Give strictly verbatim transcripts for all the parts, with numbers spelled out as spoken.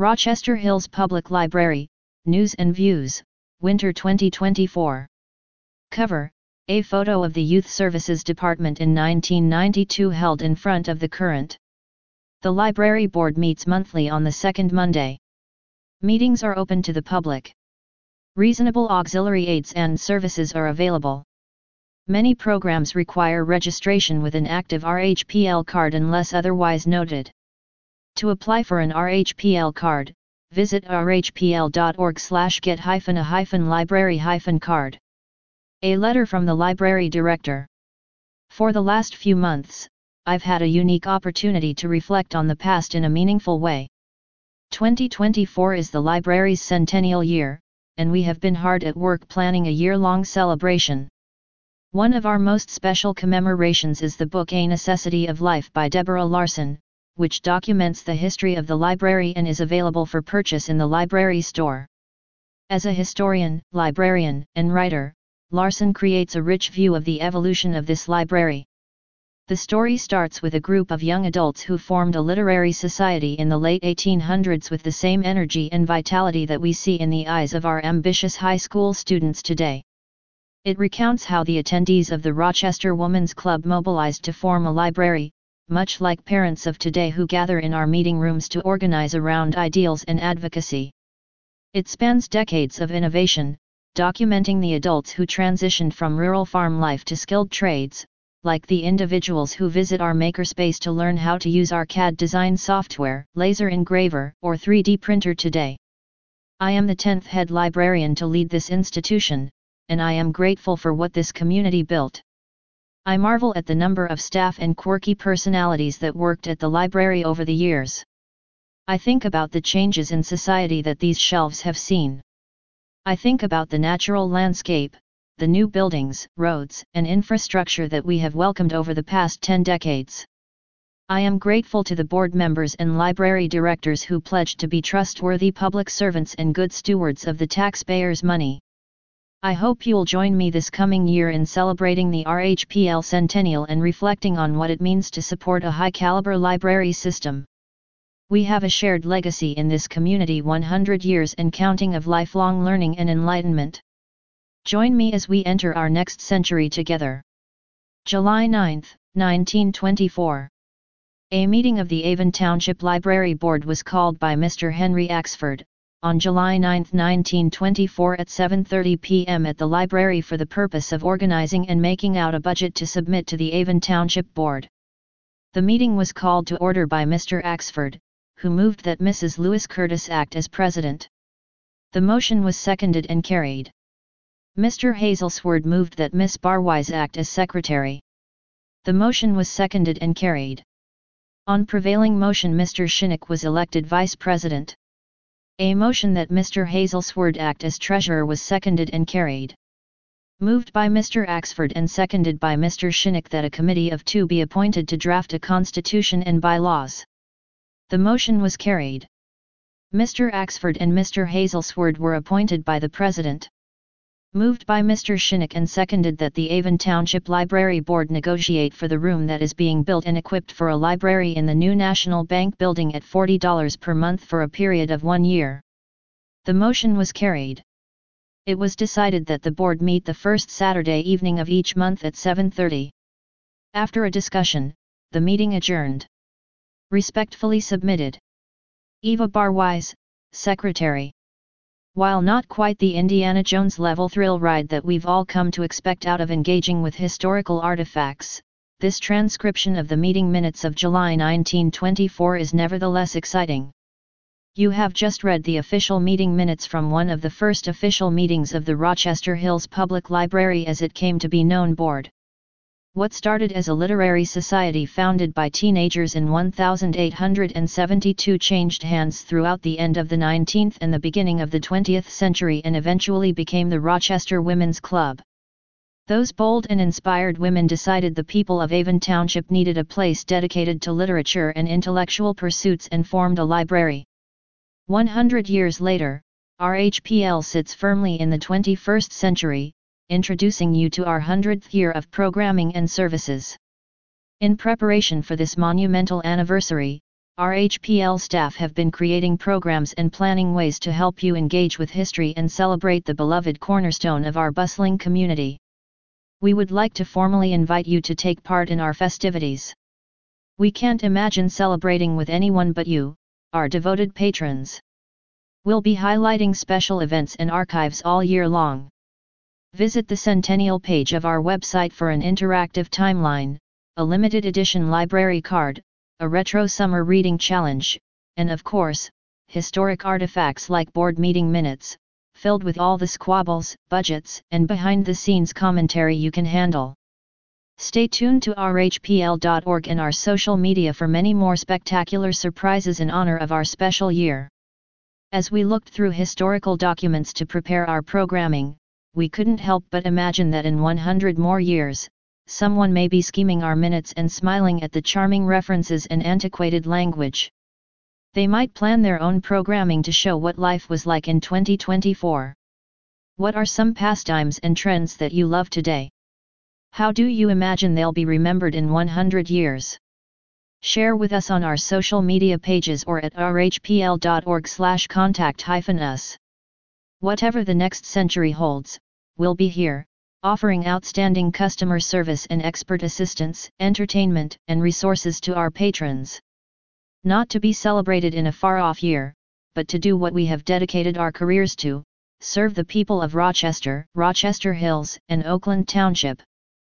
Rochester Hills Public Library, News and Views, Winter twenty twenty-four. Cover: a photo of the Youth Services Department in nineteen ninety-two held in front of the current. The Library Board meets monthly on the second Monday. Meetings are open to the public. Reasonable auxiliary aids and services are available. Many programs require registration with an active R H P L card unless otherwise noted. To apply for an R H P L card, visit r h p l dot org slash get a library card. A letter from the library director. For the last few months, I've had a unique opportunity to reflect on the past in a meaningful way. twenty twenty-four is the library's centennial year, and we have been hard at work planning a year-long celebration. One of our most special commemorations is the book A Necessity of Life by Deborah Larson, which documents the history of the library and is available for purchase in the library store. As a historian, librarian, and writer, Larson creates a rich view of the evolution of this library. The story starts with a group of young adults who formed a literary society in the late eighteen hundreds with the same energy and vitality that we see in the eyes of our ambitious high school students today. It recounts how the attendees of the Rochester Women's Club mobilized to form a library, much like parents of today who gather in our meeting rooms to organize around ideals and advocacy. It spans decades of innovation, documenting the adults who transitioned from rural farm life to skilled trades, like the individuals who visit our makerspace to learn how to use our C A D design software, laser engraver, or three D printer today. I am the tenth head librarian to lead this institution, and I am grateful for what this community built. I marvel at the number of staff and quirky personalities that worked at the library over the years. I think about the changes in society that these shelves have seen. I think about the natural landscape, the new buildings, roads, and infrastructure that we have welcomed over the past ten decades. I am grateful to the board members and library directors who pledged to be trustworthy public servants and good stewards of the taxpayers' money. I hope you'll join me this coming year in celebrating the R H P L Centennial and reflecting on what it means to support a high-caliber library system. We have a shared legacy in this community, one hundred years and counting of lifelong learning and enlightenment. Join me as we enter our next century together. July ninth, nineteen twenty-four. A meeting of the Avon Township Library Board was called by Mister Henry Axford, on July ninth, nineteen twenty-four at seven thirty p m at the library for the purpose of organizing and making out a budget to submit to the Avon Township Board. The meeting was called to order by Mister Axford, who moved that Missus Lewis Curtis act as president. The motion was seconded and carried. Mister Hazelsword moved that Miss Barwise act as secretary. The motion was seconded and carried. On prevailing motion, Mister Shinnick was elected vice president. A motion that Mister Hazelsword act as treasurer was seconded and carried. Moved by Mister Axford and seconded by Mister Shinnick that a committee of two be appointed to draft a constitution and bylaws. The motion was carried. Mister Axford and Mister Hazelsword were appointed by the President. Moved by Mister Shinnick and seconded that the Avon Township Library Board negotiate for the room that is being built and equipped for a library in the new National Bank building at forty dollars per month for a period of one year. The motion was carried. It was decided that the board meet the first Saturday evening of each month at seven thirty. After a discussion, the meeting adjourned. Respectfully submitted. Eva Barwise, Secretary. While not quite the Indiana Jones level thrill ride that we've all come to expect out of engaging with historical artifacts, this transcription of the meeting minutes of July nineteen twenty-four is nevertheless exciting. You have just read the official meeting minutes from one of the first official meetings of the Rochester Hills Public Library as it came to be known board. What started as a literary society founded by teenagers in eighteen seventy-two changed hands throughout the end of the nineteenth and the beginning of the twentieth century and eventually became the Rochester Women's Club. Those bold and inspired women decided the people of Avon Township needed a place dedicated to literature and intellectual pursuits and formed a library. one hundred years later, R H P L sits firmly in the twenty-first century, introducing you to our hundredth year of programming and services. In preparation for this monumental anniversary, R H P L staff have been creating programs and planning ways to help you engage with history and celebrate the beloved cornerstone of our bustling community. We would like to formally invite you to take part in our festivities. We can't imagine celebrating with anyone but you, our devoted patrons. We'll be highlighting special events and archives all year long. Visit the Centennial page of our website for an interactive timeline, a limited edition library card, a retro summer reading challenge, and of course, historic artifacts like board meeting minutes, filled with all the squabbles, budgets, and behind-the-scenes commentary you can handle. Stay tuned to R H P L dot org and our social media for many more spectacular surprises in honor of our special year. As we looked through historical documents to prepare our programming, we couldn't help but imagine that in one hundred more years, someone may be skimming our minutes and smiling at the charming references and antiquated language. They might plan their own programming to show what life was like in twenty twenty-four. What are some pastimes and trends that you love today? How do you imagine they'll be remembered in one hundred years? Share with us on our social media pages or at R H P L dot org slash contact us. Whatever the next century holds, we'll be here, offering outstanding customer service and expert assistance, entertainment, and resources to our patrons. Not to be celebrated in a far-off year, but to do what we have dedicated our careers to, serve the people of Rochester, Rochester Hills, and Oakland Township.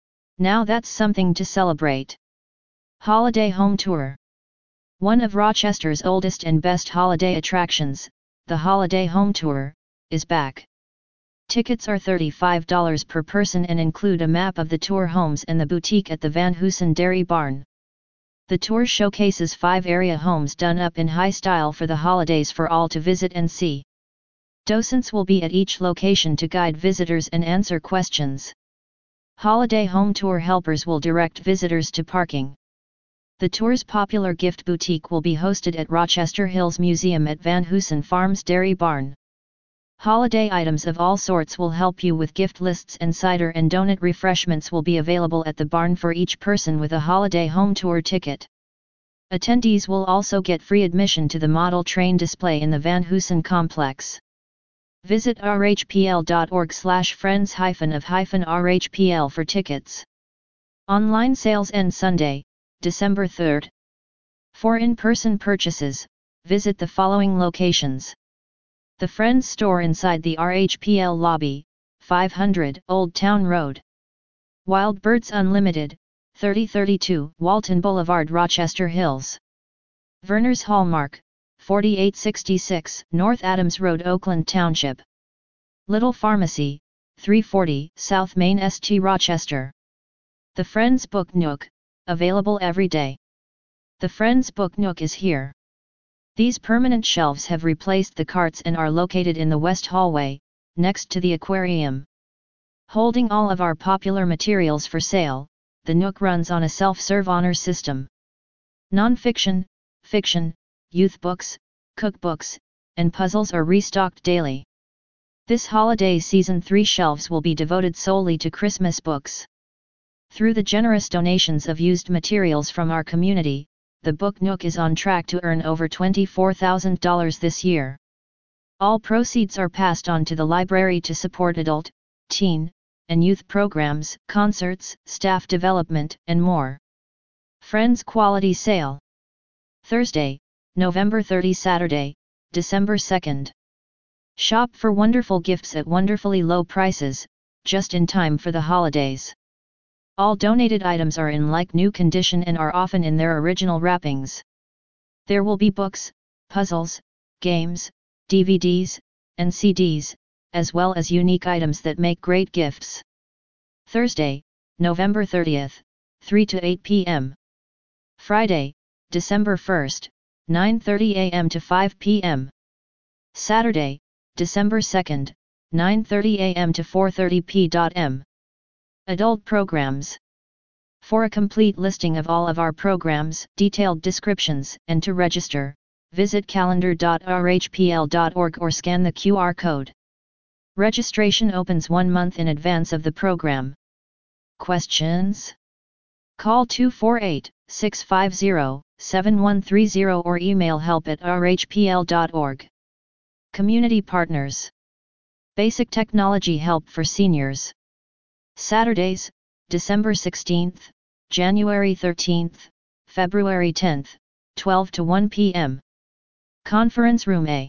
Now that's something to celebrate. Holiday Home Tour. One of Rochester's oldest and best holiday attractions, the Holiday Home Tour, is back. Tickets are thirty-five dollars per person and include a map of the tour homes and the boutique at the Van Hoosen Dairy Barn. The tour showcases five area homes done up in high style for the holidays for all to visit and see. Docents will be at each location to guide visitors and answer questions. Holiday Home Tour helpers will direct visitors to parking. The tour's popular gift boutique will be hosted at Rochester Hills Museum at Van Hoosen Farms Dairy Barn. Holiday items of all sorts will help you with gift lists, and cider and donut refreshments will be available at the barn for each person with a Holiday Home Tour ticket. Attendees will also get free admission to the model train display in the Van Hoosen complex. Visit R H P L dot org slash friends of R H P L for tickets. Online sales end Sunday, December third. For in-person purchases, visit the following locations. The Friends Store inside the R H P L lobby, five hundred Old Town Road. Wild Birds Unlimited, thirty thirty-two Walton Boulevard, Rochester Hills. Verner's Hallmark, forty-eight sixty-six North Adams Road, Oakland Township. Little Pharmacy, three forty South Main Street, Rochester. The Friends Book Nook, available every day. The Friends Book Nook is here. These permanent shelves have replaced the carts and are located in the west hallway, next to the aquarium. Holding all of our popular materials for sale, the Nook runs on a self-serve honor system. Non-fiction, fiction, youth books, cookbooks, and puzzles are restocked daily. This holiday season, three shelves will be devoted solely to Christmas books. Through the generous donations of used materials from our community, the Book Nook is on track to earn over twenty-four thousand dollars this year. All proceeds are passed on to the library to support adult, teen, and youth programs, concerts, staff development, and more. Friends Quality Sale. Thursday, November thirtieth, Saturday, December second. Shop for wonderful gifts at wonderfully low prices, just in time for the holidays. All donated items are in like-new condition and are often in their original wrappings. There will be books, puzzles, games, D V Ds, and C Ds, as well as unique items that make great gifts. Thursday, November thirtieth, three to eight p m Friday, December first, nine thirty a m to five p m Saturday, December second, nine thirty a m to four thirty p m Adult Programs. For a complete listing of all of our programs, detailed descriptions, and to register, visit calendar dot R H P L dot org or scan the Q R code. Registration opens one month in advance of the program. Questions? Call two four eight, six five zero, seven one three zero or email help at r h p l dot org. Community Partners. Basic Technology Help for Seniors. Saturdays, December sixteenth, January thirteenth, February tenth, twelve to one p m Conference Room A.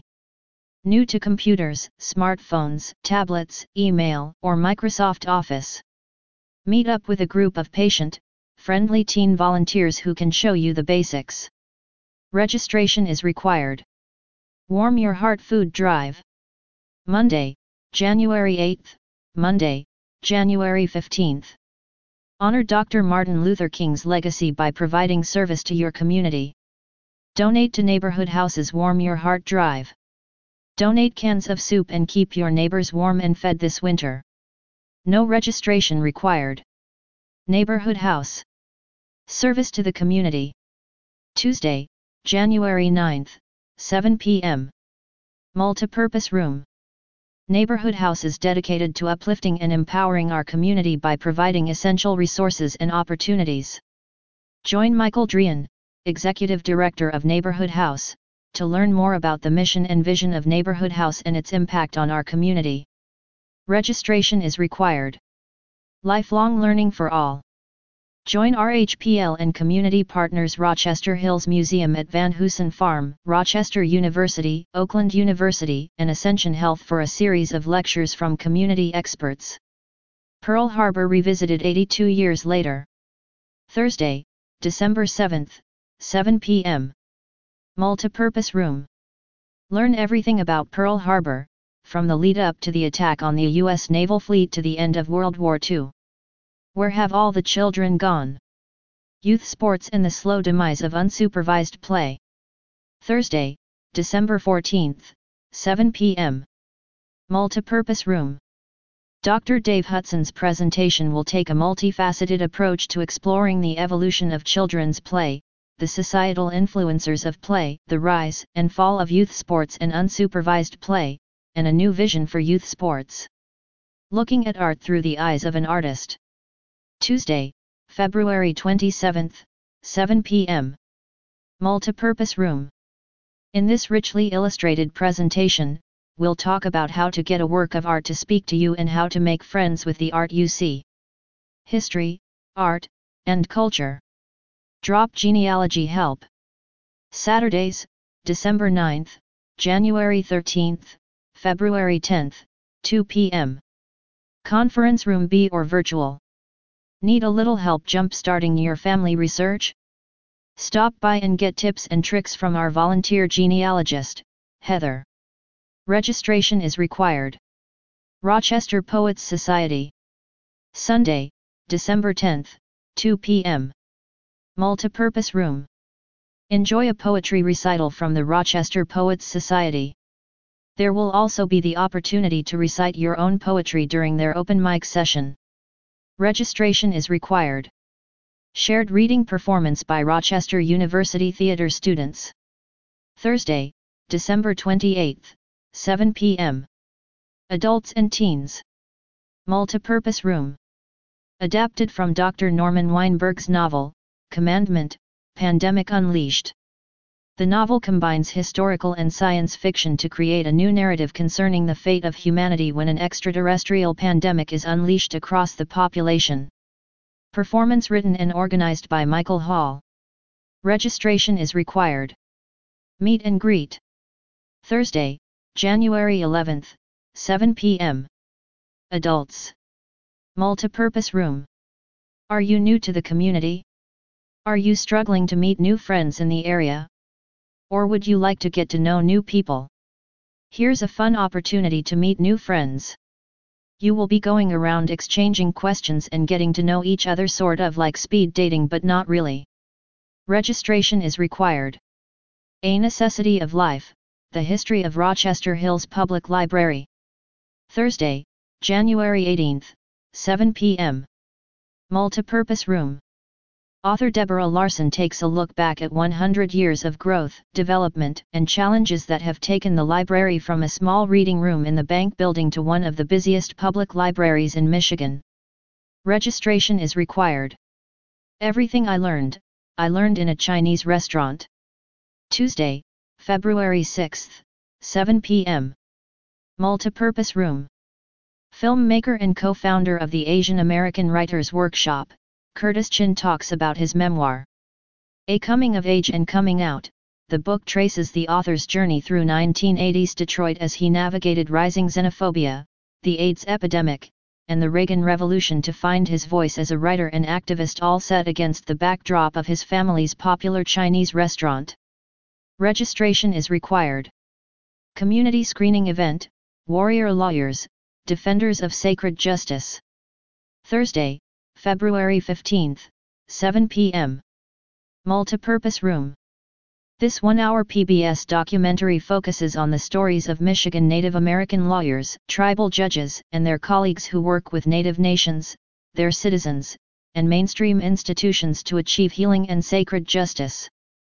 New to computers, smartphones, tablets, email, or Microsoft Office. Meet up with a group of patient-friendly teen volunteers who can show you the basics. Registration is required. Warm Your Heart Food Drive. Monday, January eighth, Monday, January fifteenth. Honor Doctor Martin Luther King's legacy by providing service to your community. Donate to Neighborhood House's Warm Your Heart Drive. Donate cans of soup and keep your neighbors warm and fed this winter. No registration required. Neighborhood House. Service to the community. Tuesday, January ninth, seven p m Multipurpose Room. Neighborhood House is dedicated to uplifting and empowering our community by providing essential resources and opportunities. Join Michael Drian, Executive Director of Neighborhood House, to learn more about the mission and vision of Neighborhood House and its impact on our community. Registration is required. Lifelong learning for all. Join R H P L and community partners Rochester Hills Museum at Van Hoosen Farm, Rochester University, Oakland University, and Ascension Health for a series of lectures from community experts. Pearl Harbor Revisited eighty-two years later. Thursday, December seventh, seven p m Multipurpose Room. Learn everything about Pearl Harbor, from the lead-up to the attack on the U S naval fleet to the end of World War Two. Where have all the children gone? Youth sports and the slow demise of unsupervised play. Thursday, December fourteenth, seven p m Multipurpose Room. Doctor Dave Hudson's presentation will take a multifaceted approach to exploring the evolution of children's play, the societal influencers of play, the rise and fall of youth sports and unsupervised play, and a new vision for youth sports. Looking at art through the eyes of an artist. Tuesday, February twenty-seventh, seven p m Multipurpose Room. In this richly illustrated presentation, we'll talk about how to get a work of art to speak to you and how to make friends with the art you see. History, art, and culture. Drop genealogy help. Saturdays, December ninth, January thirteenth, February tenth, two p m Conference Room B or virtual. Need a little help jump-starting your family research? Stop by and get tips and tricks from our volunteer genealogist, Heather. Registration is required. Rochester Poets Society. Sunday, December tenth, two p m Multipurpose Room. Enjoy a poetry recital from the Rochester Poets Society. There will also be the opportunity to recite your own poetry during their open mic session. Registration is required. Shared reading performance by Rochester University Theater students. Thursday, December twenty-eighth, seven p m Adults and Teens. Multipurpose Room. Adapted from Doctor Norman Weinberg's novel, Commandment, Pandemic Unleashed. The novel combines historical and science fiction to create a new narrative concerning the fate of humanity when an extraterrestrial pandemic is unleashed across the population. Performance written and organized by Michael Hall. Registration is required. Meet and greet. Thursday, January eleventh, seven p m Adults. Multipurpose Room. Are you new to the community? Are you struggling to meet new friends in the area? Or would you like to get to know new people? Here's a fun opportunity to meet new friends. You will be going around exchanging questions and getting to know each other, sort of like speed dating, but not really. Registration is required. A Necessity of Life, The History of Rochester Hills Public Library. Thursday, January eighteenth, seven p m Multipurpose Room. Author Deborah Larson takes a look back at one hundred years of growth, development, and challenges that have taken the library from a small reading room in the bank building to one of the busiest public libraries in Michigan. Registration is required. Everything I Learned, I learned in a Chinese restaurant. Tuesday, February sixth, seven p m Multipurpose Room. Filmmaker and co-founder of the Asian American Writers Workshop, Curtis Chin talks about his memoir. A Coming of Age and Coming Out. The book traces the author's journey through nineteen eighties Detroit as he navigated rising xenophobia, the AIDS epidemic, and the Reagan Revolution to find his voice as a writer and activist, all set against the backdrop of his family's popular Chinese restaurant. Registration is required. Community screening event, Warrior Lawyers, Defenders of Sacred Justice. Thursday, February fifteenth, seven p m Multipurpose Room. This one-hour P B S documentary focuses on the stories of Michigan Native American lawyers, tribal judges, and their colleagues who work with Native nations, their citizens, and mainstream institutions to achieve healing and sacred justice.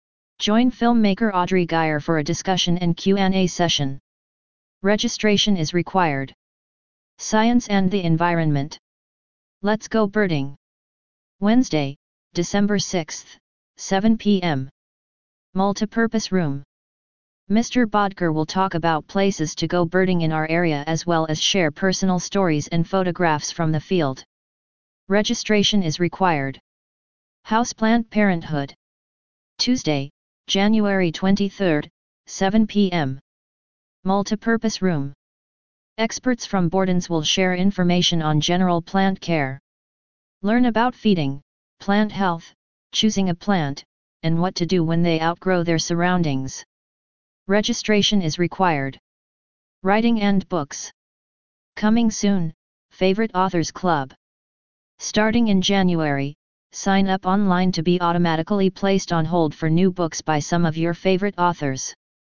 Join filmmaker Audrey Geyer for a discussion and Q and A session. Registration is required. Science and the Environment. Let's Go Birding. Wednesday, December sixth, seven p m Multipurpose Room. Mister Bodker will talk about places to go birding in our area as well as share personal stories and photographs from the field. Registration is required. Houseplant Parenthood. Tuesday, January twenty-third, seven p m Multipurpose Room. Experts from Borden's will share information on general plant care. Learn about feeding, plant health, choosing a plant, and what to do when they outgrow their surroundings. Registration is required. Writing and books. Coming soon, Favorite Authors Club. Starting in January, sign up online to be automatically placed on hold for new books by some of your favorite authors.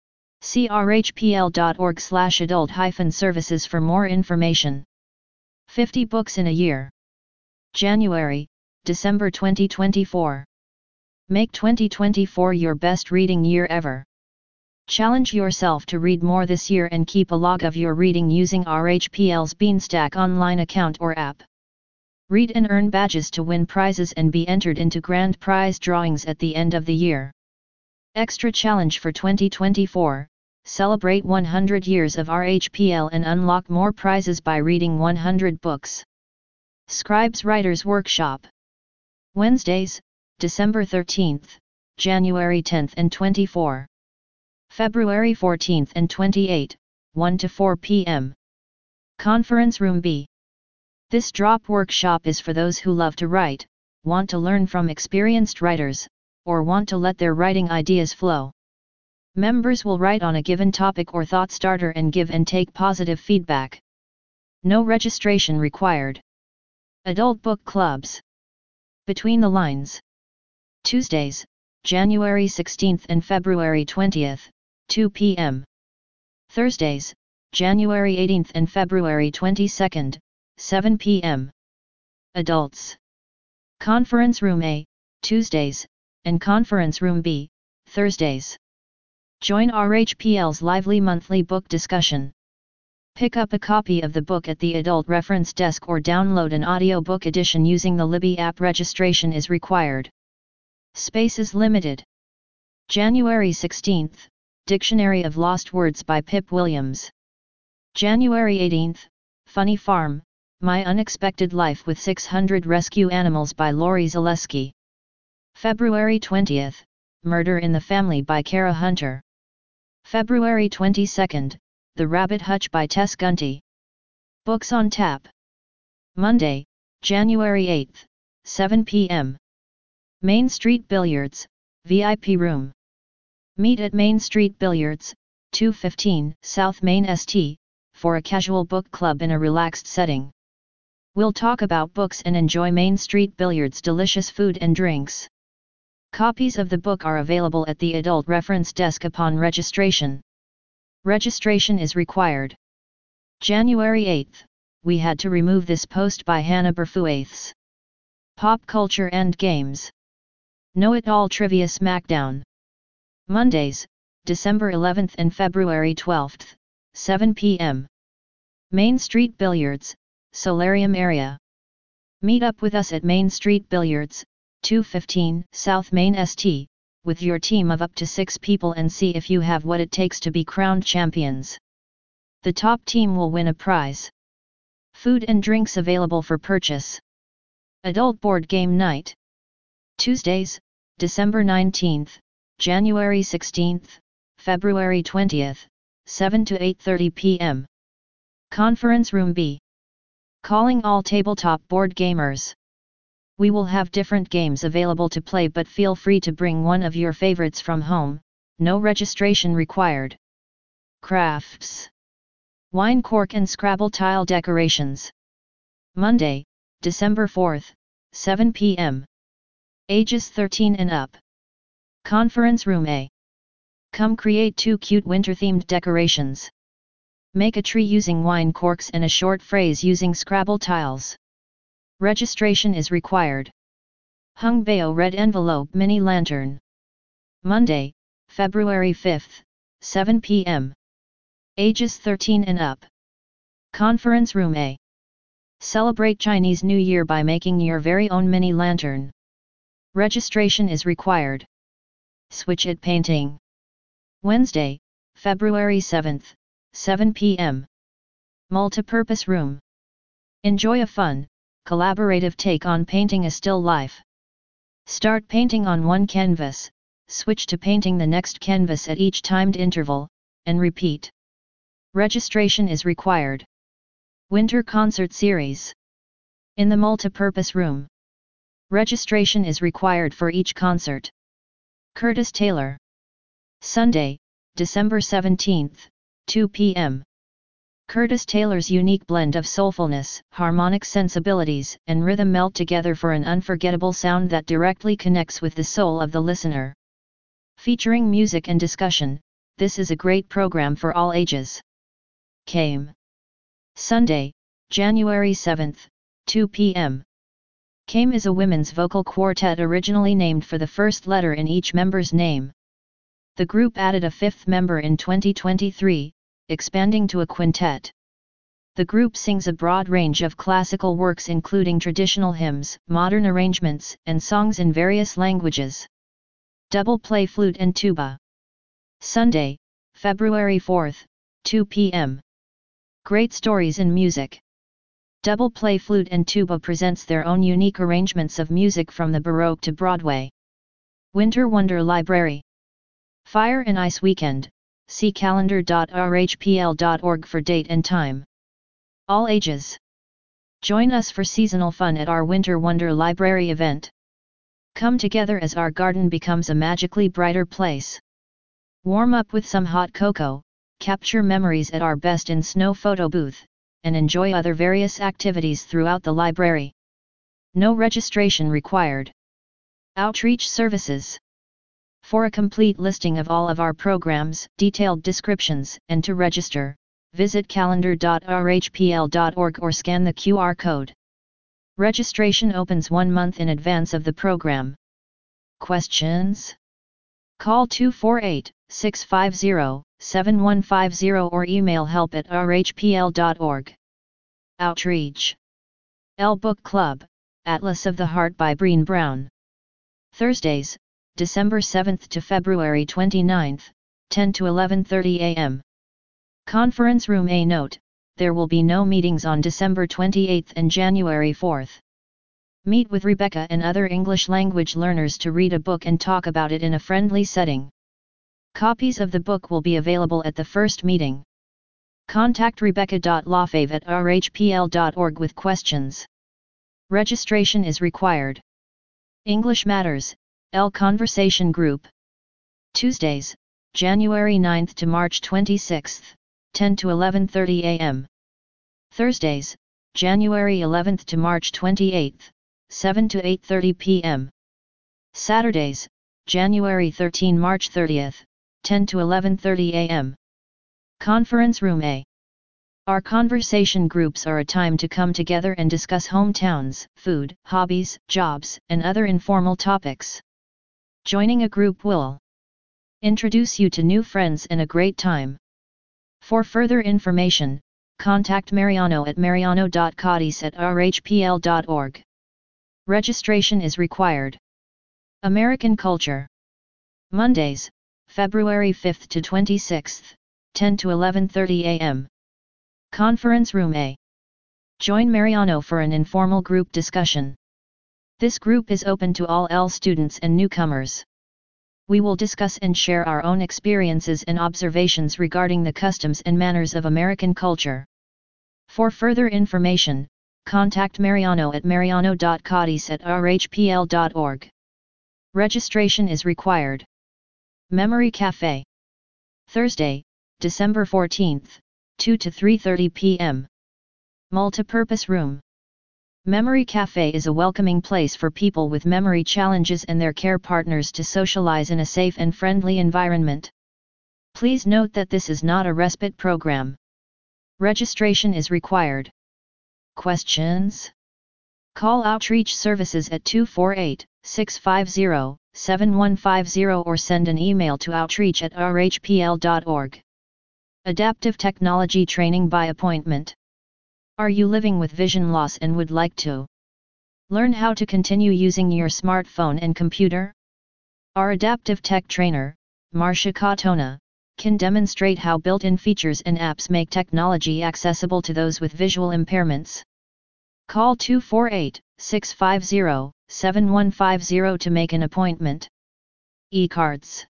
See r h p l dot org slash adult dash services for more information. fifty books in a year. January, December twenty twenty-four. Make twenty twenty-four your best reading year ever. Challenge yourself to read more this year and keep a log of your reading using R H P L's Beanstack online account or app. Read and earn badges to win prizes and be entered into grand prize drawings at the end of the year. Extra challenge for twenty twenty-four, celebrate one hundred years of R H P L and unlock more prizes by reading one hundred books. Scribes Writers Workshop. Wednesdays, December thirteenth, January tenth and twenty-fourth. February fourteenth and twenty-eighth, one to four p m Conference Room B. This drop workshop is for those who love to write, want to learn from experienced writers, or want to let their writing ideas flow. Members will write on a given topic or thought starter and give and take positive feedback. No registration required. Adult Book Clubs. Between the Lines. Tuesdays, January sixteenth and February twentieth, two p m Thursdays, January eighteenth and February twenty-second, seven p m Adults. Conference Room A, Tuesdays, and Conference Room B, Thursdays. Join R H P L's lively monthly book discussion. Pick up a copy of the book at the Adult Reference Desk or download an audiobook edition using the Libby app. Registration is required. Space is limited. January sixteenth, Dictionary of Lost Words by Pip Williams. January eighteenth, Funny Farm, My Unexpected Life with six hundred Rescue Animals by Lori Zaleski. February twentieth, Murder in the Family by Kara Hunter. February twenty-second, The Rabbit Hutch by Tess Gunty. Books on tap. Monday, January eighth, seven p m Main Street Billiards, V I P Room. Meet at Main Street Billiards, two fifteen South Main Street, for a casual book club in a relaxed setting. We'll talk about books and enjoy Main Street Billiards' delicious food and drinks. Copies of the book are available at the Adult Reference Desk upon registration. Registration is required. January eighth, we had to remove this post by Hannah Berfuaths. Pop Culture and Games. Know-It-All Trivia Smackdown. Mondays, December eleventh and February twelfth, seven p m Main Street Billiards, Solarium area. Meet up with us at Main Street Billiards, two fifteen South Main S T, with your team of up to six people and see if you have what it takes to be crowned champions. The top team will win a prize. Food and drinks available for purchase. Adult board game night. Tuesdays, December nineteenth, January sixteenth, February twentieth, seven to eight thirty p m Conference Room B. Calling all tabletop board gamers. We will have different games available to play, but feel free to bring one of your favorites from home, no registration required. Crafts. Wine cork and Scrabble tile decorations. Monday, December fourth, seven p m Ages thirteen and up. Conference Room A. Come create two cute winter-themed decorations. Make a tree using wine corks and a short phrase using Scrabble tiles. Registration is required. Hung Bao Red Envelope Mini Lantern. Monday, February fifth, seven p m Ages thirteen and up. Conference Room A. Celebrate Chinese New Year by making your very own mini lantern. Registration is required. Switch It Painting. Wednesday, February seventh, seven p m Multipurpose Room. Enjoy a fun, collaborative take on painting a still life. Start painting on one canvas, switch to painting the next canvas at each timed interval, and repeat. Registration is required. Winter Concert Series. In the multipurpose room. Registration is required for each concert. Curtis Taylor. Sunday, December seventeenth, two p m Curtis Taylor's unique blend of soulfulness, harmonic sensibilities, and rhythm melt together for an unforgettable sound that directly connects with the soul of the listener. Featuring music and discussion, this is a great program for all ages. Came. Sunday, January seventh, two p m Came is a women's vocal quartet originally named for the first letter in each member's name. The group added a fifth member in twenty twenty-three, expanding to a quintet. The group sings a broad range of classical works including traditional hymns, modern arrangements, and songs in various languages. Double play flute and tuba. Sunday, February fourth, two p m Great Stories in Music. Double play flute and tuba presents their own unique arrangements of music from the Baroque to Broadway. Winter Wonder Library. Fire and Ice Weekend. See calendar dot r h p l dot org for date and time. All ages. Join us for seasonal fun at our Winter Wonder Library event. Come together as our garden becomes a magically brighter place. Warm up with some hot cocoa, capture memories at our Best in Snow photo booth, and enjoy other various activities throughout the library. No registration required. Outreach services. For a complete listing of all of our programs, detailed descriptions, and to register, visit calendar dot r h p l dot org or scan the Q R code. Registration opens one month in advance of the program. Questions? Call two four eight, six five zero, seven one five zero or email help at r h p l dot org. Outreach. L Book Club, Atlas of the Heart by Brené Brown. Thursdays, December seventh to February twenty-ninth, ten to eleven thirty a m Conference Room A. Note, there will be no meetings on December twenty-eighth and January fourth. Meet with Rebecca and other English language learners to read a book and talk about it in a friendly setting. Copies of the book will be available at the first meeting. Contact rebecca dot lafave at r h p l dot org with questions. Registration is required. English Matters, L Conversation Group. Tuesdays, January ninth to March twenty-sixth, ten to eleven thirty a m Thursdays, January eleventh to March twenty-eighth, seven to eight thirty p m Saturdays, January thirteenth to March thirtieth, ten to eleven thirty a m Conference Room A. Our conversation groups are a time to come together and discuss hometowns, food, hobbies, jobs, and other informal topics. Joining a group will introduce you to new friends and a great time. For further information, contact Mariano at mariano dot cadiz at r h p l dot org. Registration is required. American culture. Mondays, February fifth to twenty-sixth, ten to eleven thirty a m Conference Room A. Join Mariano for an informal group discussion. This group is open to all L students and newcomers. We will discuss and share our own experiences and observations regarding the customs and manners of American culture. For further information, contact Mariano at mariano dot cadiz at r h p l dot org. Registration is required. Memory Cafe. Thursday, December fourteenth, two to three thirty p m Multipurpose Room. Memory Cafe is a welcoming place for people with memory challenges and their care partners to socialize in a safe and friendly environment. Please note that this is not a respite program. Registration is required. Questions? Call Outreach Services at two four eight, six five zero, seven one five zero or send an email to outreach at r h p l dot org. Adaptive Technology Training by Appointment. Are you living with vision loss and would like to learn how to continue using your smartphone and computer? Our adaptive tech trainer, Marcia Katona, can demonstrate how built-in features and apps make technology accessible to those with visual impairments. Call two four eight, six five zero, seven one five zero to make an appointment. E-cards.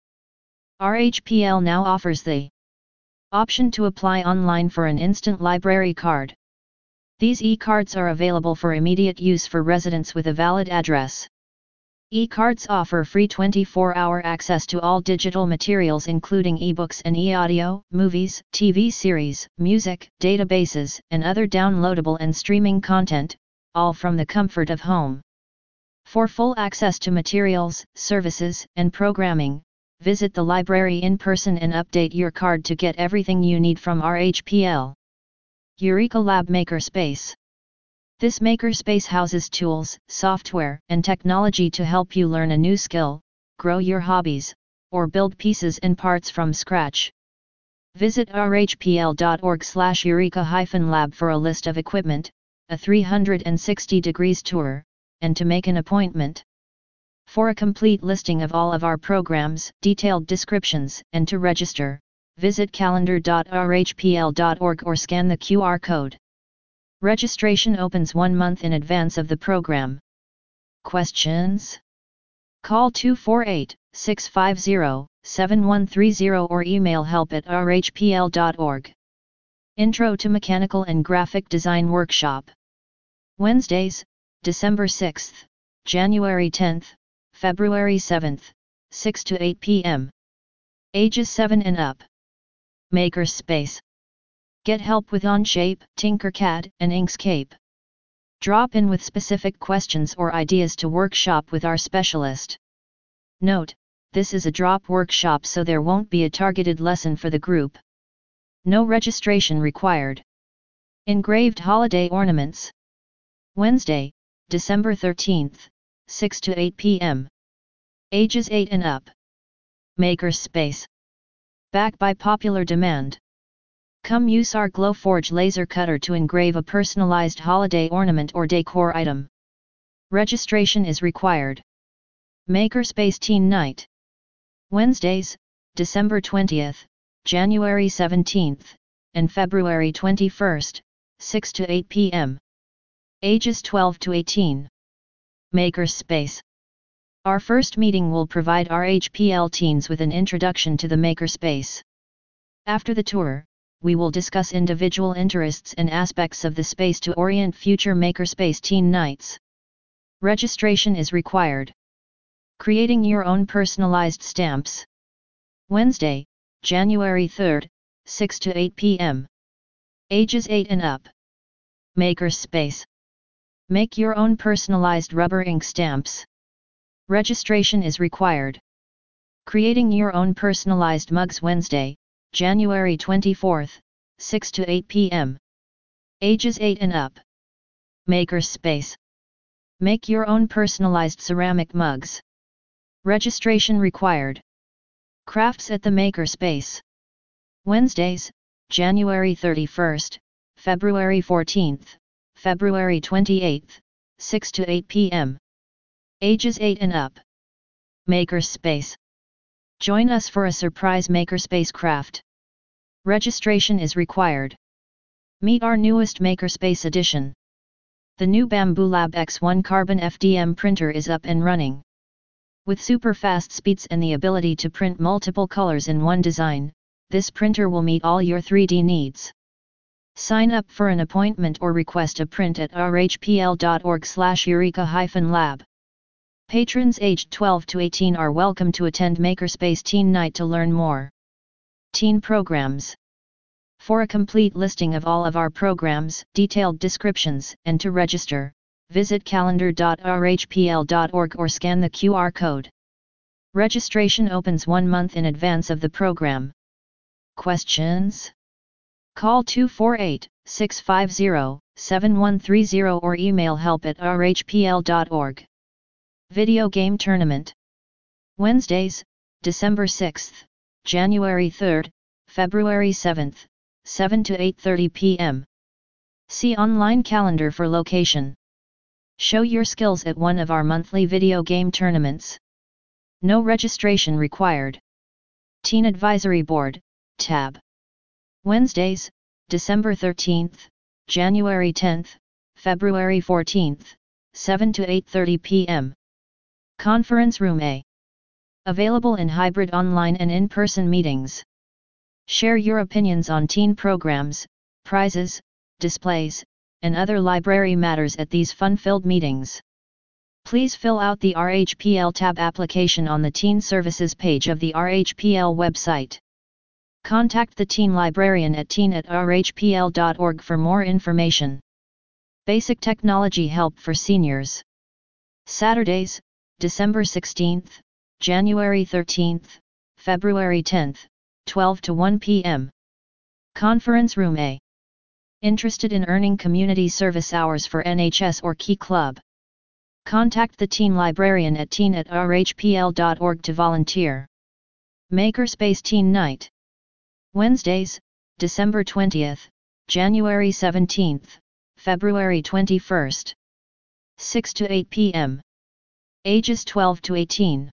R H P L now offers the option to apply online for an instant library card. These e-cards are available for immediate use for residents with a valid address. E-cards offer free twenty-four hour access to all digital materials including e-books and e-audio, movies, T V series, music, databases, and other downloadable and streaming content, all from the comfort of home. For full access to materials, services, and programming, visit the library in person and update your card to get everything you need from R H P L. Eureka Lab Makerspace. This makerspace houses tools, software, and technology to help you learn a new skill, grow your hobbies, or build pieces and parts from scratch. Visit r h p l dot org slash eureka lab for a list of equipment, a three hundred sixty degrees tour, and to make an appointment. For a complete listing of all of our programs, detailed descriptions, and to register, visit calendar dot r h p l dot org or scan the Q R code. Registration opens one month in advance of the program. Questions? Call two four eight, six five zero, seven one three zero or email help at r h p l dot org. Intro to Mechanical and Graphic Design Workshop. Wednesdays, December sixth, January tenth, February seventh, six to eight p m Ages seven and up. Makerspace. Get help with Onshape, Tinkercad, and Inkscape. Drop in with specific questions or ideas to workshop with our specialist. Note, this is a drop workshop so there won't be a targeted lesson for the group. No registration required. Engraved Holiday Ornaments. Wednesday, December thirteenth, six to eight p m Ages eight and up. Makerspace. Back by popular demand. Come use our Glowforge laser cutter to engrave a personalized holiday ornament or decor item. Registration is required. Makerspace Teen Night. Wednesdays, December twentieth, January seventeenth, and February twenty-first, six to eight p m Ages twelve to eighteen. Makerspace. Our first meeting will provide R H P L teens with an introduction to the Makerspace. After the tour, we will discuss individual interests and aspects of the space to orient future Makerspace Teen Nights. Registration is required. Creating your own personalized stamps. Wednesday, January third, six to eight p m Ages eight and up. Makerspace. Make your own personalized rubber ink stamps. Registration is required. Creating your own personalized mugs. Wednesday, January twenty-fourth, six to eight p m Ages eight and up. Makerspace. Make your own personalized ceramic mugs. Registration required. Crafts at the Makerspace. Wednesdays, January thirty-first, February fourteenth, February twenty-eighth, six to eight p m Ages eight and up. Makerspace. Join us for a surprise Makerspace craft. Registration is required. Meet our newest Makerspace edition. The new Bamboo Lab X one Carbon F D M printer is up and running. With super fast speeds and the ability to print multiple colors in one design, this printer will meet all your three D needs. Sign up for an appointment or request a print at r h p l dot org slash eureka lab. Patrons aged twelve to eighteen are welcome to attend Makerspace Teen Night to learn more. Teen programs. For a complete listing of all of our programs, detailed descriptions, and to register, visit calendar dot r h p l dot org or scan the Q R code. Registration opens one month in advance of the program. Questions? Call two four eight, six five zero, seven one three zero or email help at r h p l dot org. Video Game Tournament. Wednesdays, December sixth, January third, February seventh, seven to eight thirty p m See online calendar for location. Show your skills at one of our monthly video game tournaments. No registration required. Teen Advisory Board, tab. Wednesdays, December thirteenth, January tenth, February fourteenth, seven to eight thirty p m Conference Room A. Available in hybrid online and in-person meetings. Share your opinions on teen programs, prizes, displays, and other library matters at these fun-filled meetings. Please fill out the R H P L tab application on the Teen Services page of the R H P L website. Contact the Teen Librarian at teen at r h p l dot org for more information. Basic technology help for seniors. Saturdays, December sixteenth, January thirteenth, February tenth, twelve to one p m Conference Room A. Interested in earning community service hours for N H S or Key Club? Contact the Teen Librarian at teen at r h p l dot org to volunteer. Makerspace Teen Night. Wednesdays, December twentieth, January seventeenth, February twenty-first. six to eight p m Ages twelve to eighteen.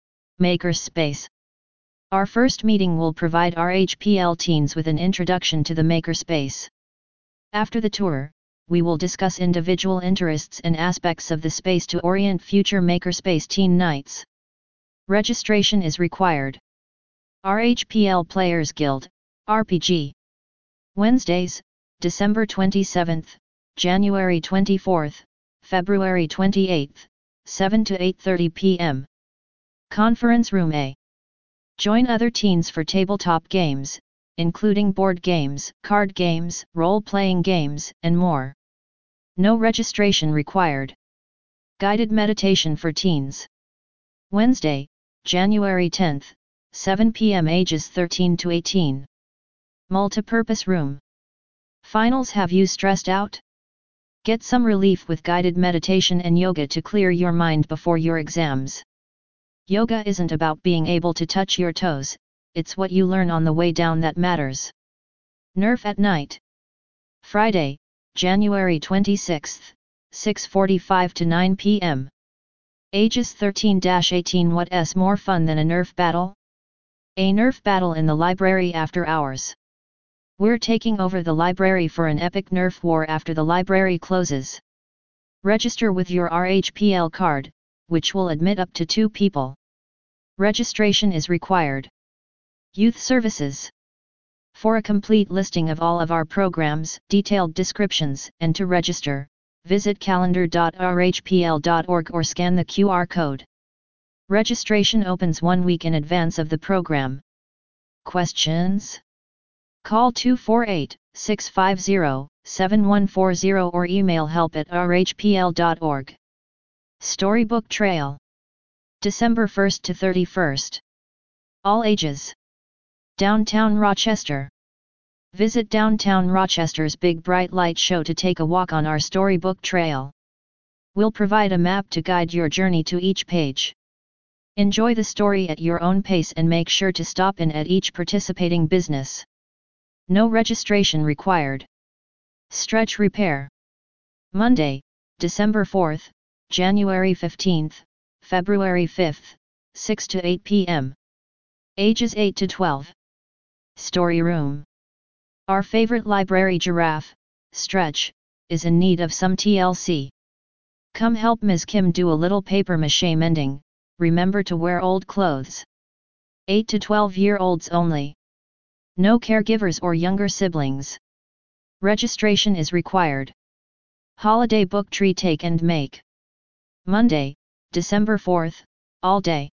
Makerspace. Our first meeting will provide R H P L teens with an introduction to the Makerspace. After the tour, we will discuss individual interests and aspects of the space to orient future Makerspace Teen Nights. Registration is required. R H P L Players Guild, R P G. Wednesdays, December twenty-seventh, January twenty-fourth, February twenty-eighth, seven to eight thirty p m Conference Room A. Join other teens for tabletop games, including board games, card games, role-playing games, and more. No registration required. Guided meditation for teens. Wednesday, January tenth, seven p m ages thirteen to eighteen. Multipurpose room. Finals have you stressed out? Get some relief with guided meditation and yoga to clear your mind before your exams. Yoga isn't about being able to touch your toes, it's what you learn on the way down that matters. Nerf at night. Friday, January twenty-sixth, six forty-five to nine p m Ages thirteen to eighteen. What's more fun than a Nerf battle? A Nerf battle in the library after hours. We're taking over the library for an epic Nerf war after the library closes. Register with your R H P L card, which will admit up to two people. Registration is required. Youth Services. For a complete listing of all of our programs, detailed descriptions, and to register, visit calendar dot r h p l dot org or scan the Q R code. Registration opens one week in advance of the program. Questions? Call two four eight, six five zero, seven one four zero or email help at r h p l dot org. Storybook Trail. December first to thirty-first. All ages. Downtown Rochester. Visit downtown Rochester's Big Bright Light Show to take a walk on our Storybook Trail. We'll provide a map to guide your journey to each page. Enjoy the story at your own pace and make sure to stop in at each participating business. No registration required. Stretch Repair. Monday, December fourth, January fifteenth, February fifth, six to eight p m Ages eight to twelve. Story room. Our favorite library giraffe, Stretch, is in need of some T L C. Come help Miz Kim do a little paper mache mending. Remember to wear old clothes. eight to twelve year olds only. No caregivers or younger siblings. Registration is required. Holiday book tree take and make. Monday, December fourth, all day.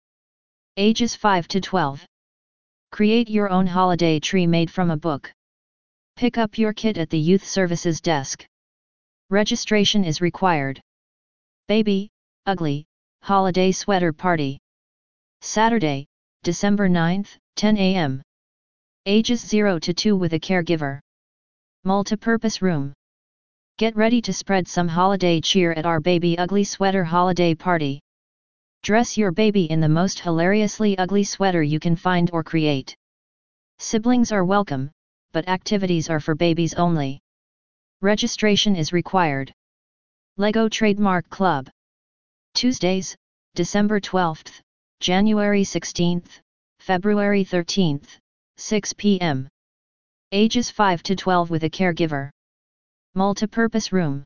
Ages five to twelve. Create your own holiday tree made from a book. Pick up your kit at the Youth Services desk. Registration is required. Baby, Ugly, Holiday Sweater Party. Saturday, December ninth, ten a m Ages zero to two with a caregiver. Multipurpose room. Get ready to spread some holiday cheer at our Baby Ugly Sweater Holiday Party. Dress your baby in the most hilariously ugly sweater you can find or create. Siblings are welcome, but activities are for babies only. Registration is required. Lego Trademark Club. Tuesdays, December twelfth, January sixteenth, February thirteenth, six p m Ages five to twelve with a caregiver. Multipurpose room.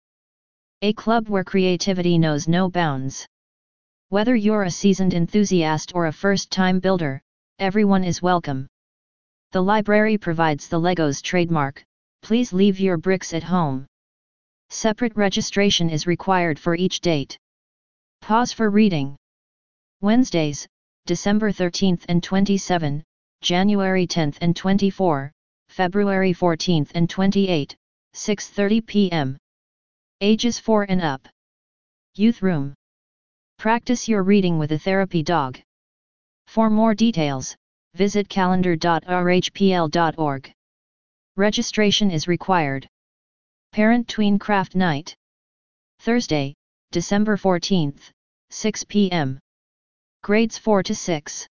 A club where creativity knows no bounds. Whether you're a seasoned enthusiast or a first-time builder, everyone is welcome. The library provides the Legos trademark. Please leave your bricks at home. Separate registration is required for each date. Pause for reading. Wednesdays, December thirteenth and twenty-seventh, January tenth and twenty-fourth, February fourteenth and twenty-eighth, six thirty p m Ages four and up. Youth room. Practice your reading with a therapy dog. For more details, visit calendar dot r h p l dot org. Registration is required. Parent Tween Craft Night. Thursday, December fourteenth, six p m Grades four to six.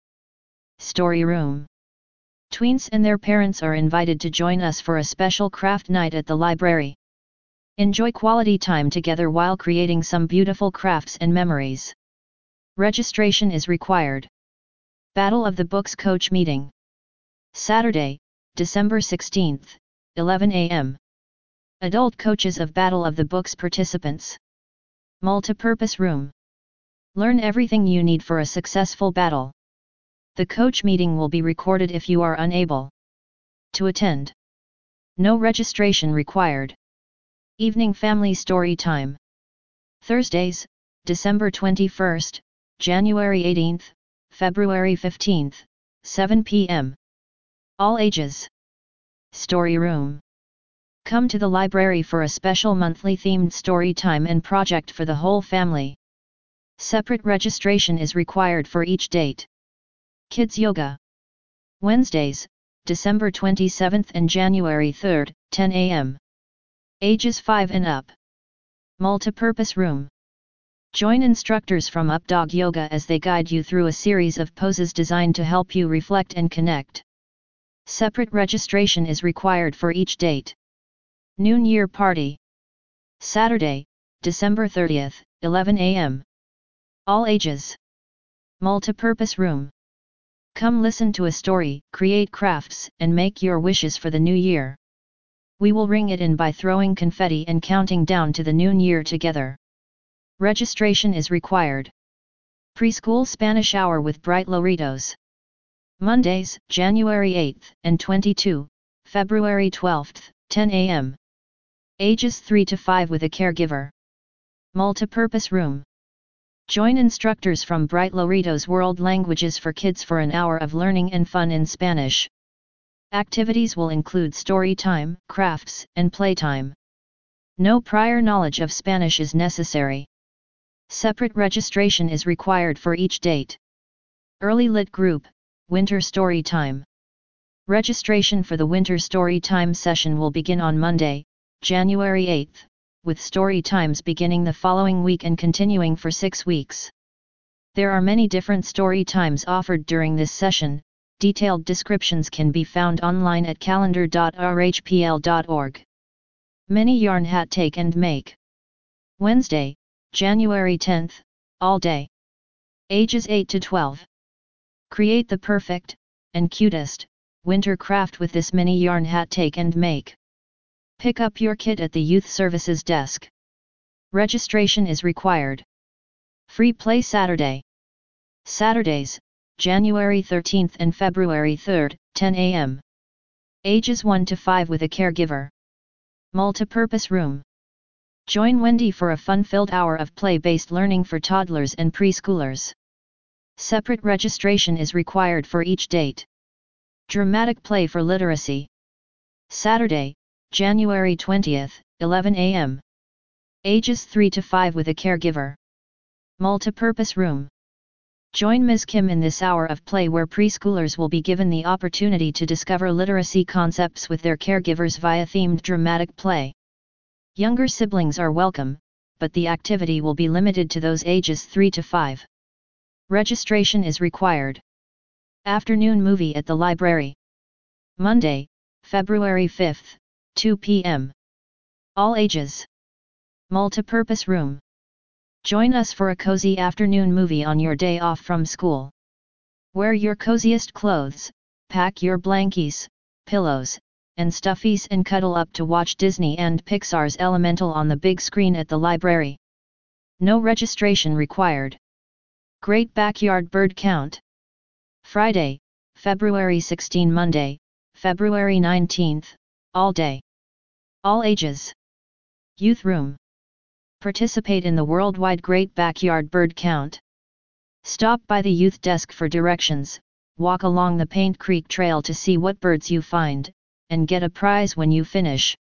Story room. Tweens and their parents are invited to join us for a special craft night at the library. Enjoy quality time together while creating some beautiful crafts and memories. Registration is required. Battle of the Books Coach Meeting. Saturday, December sixteenth, eleven a m Adult coaches of Battle of the Books participants. Multipurpose room. Learn everything you need for a successful battle. The coach meeting will be recorded if you are unable to attend. No registration required. Evening Family Story Time. Thursdays, December twenty-first, January eighteenth, February fifteenth, seven p m All ages. Story room. Come to the library for a special monthly themed story time and project for the whole family. Separate registration is required for each date. Kids Yoga. Wednesdays, December twenty-seventh and January third, ten a m Ages five and up. Multipurpose room. Join instructors from Updog Yoga as they guide you through a series of poses designed to help you reflect and connect. Separate registration is required for each date. Noon Year Party. Saturday, December thirtieth, eleven a m All ages. Multipurpose room. Come listen to a story, create crafts, and make your wishes for the new year. We will ring it in by throwing confetti and counting down to the new year together. Registration is required. Preschool Spanish Hour with Bright Loritos. Mondays, January eighth and twenty-second, February twelfth, ten a m Ages three to five with a caregiver. Multipurpose room. Join instructors from Bright Loritos World Languages for Kids for an hour of learning and fun in Spanish. Activities will include story time, crafts, and playtime. No prior knowledge of Spanish is necessary. Separate registration is required for each date. Early Lit Group, Winter Story Time. Registration for the Winter Story Time session will begin on Monday, January eighth, with story times beginning the following week and continuing for six weeks. There are many different story times offered during this session. Detailed descriptions can be found online at calendar dot r h p l dot org. Mini Yarn Hat Take and Make. Wednesday, January tenth, all day. Ages eight to twelve. Create the perfect, and cutest, winter craft with this mini yarn hat. Take and make. Pick up your kit at the Youth Services desk. Registration is required. Free play Saturday. Saturdays, January thirteenth and February third, ten a m Ages one to five with a caregiver. Multipurpose room. Join Wendy for a fun-filled hour of play-based learning for toddlers and preschoolers. Separate registration is required for each date. Dramatic play for literacy. Saturday, January twentieth, eleven a m Ages three to five with a caregiver. Multipurpose room. Join Miz Kim in this hour of play where preschoolers will be given the opportunity to discover literacy concepts with their caregivers via themed dramatic play. Younger siblings are welcome, but the activity will be limited to those ages three to five. Registration is required. Afternoon movie at the library. Monday, February fifth, two p m All ages. Multipurpose room. Join us for a cozy afternoon movie on your day off from school. Wear your coziest clothes, pack your blankies, pillows, and stuffies and cuddle up to watch Disney and Pixar's Elemental on the big screen at the library. No registration required. Great backyard bird count. Friday, February sixteenth. Monday, February nineteenth, all day. All ages. Youth room. Participate in the worldwide Great Backyard Bird Count. Stop by the youth desk for directions, walk along the Paint Creek Trail to see what birds you find, and get a prize when you finish.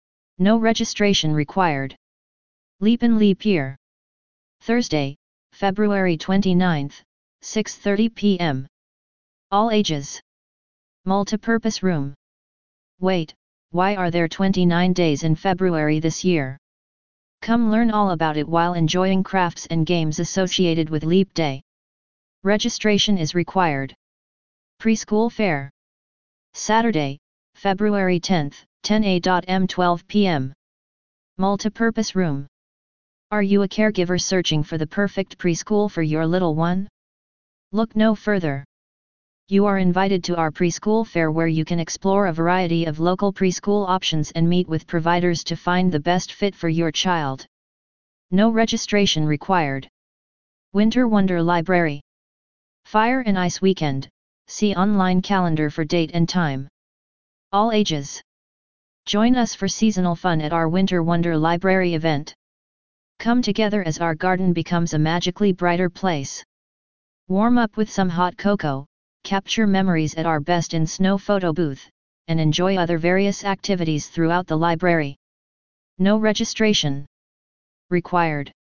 No registration required. Leap and Leap Year. Thursday, February twenty-ninth, six thirty p m All ages. Multipurpose room. Wait, why are there twenty-nine days in February this year? Come learn all about it while enjoying crafts and games associated with Leap Day. Registration is required. Preschool Fair. Saturday, February tenth, ten a m twelve p m Multipurpose room. Are you a caregiver searching for the perfect preschool for your little one? Look no further. You are invited to our preschool fair where you can explore a variety of local preschool options and meet with providers to find the best fit for your child. No registration required. Winter Wonder Library. Fire and Ice Weekend, see online calendar for date and time. All ages. Join us for seasonal fun at our Winter Wonder Library event. Come together as our garden becomes a magically brighter place. Warm up with some hot cocoa, capture memories at our Best in Snow photo booth, and enjoy other various activities throughout the library. No registration required.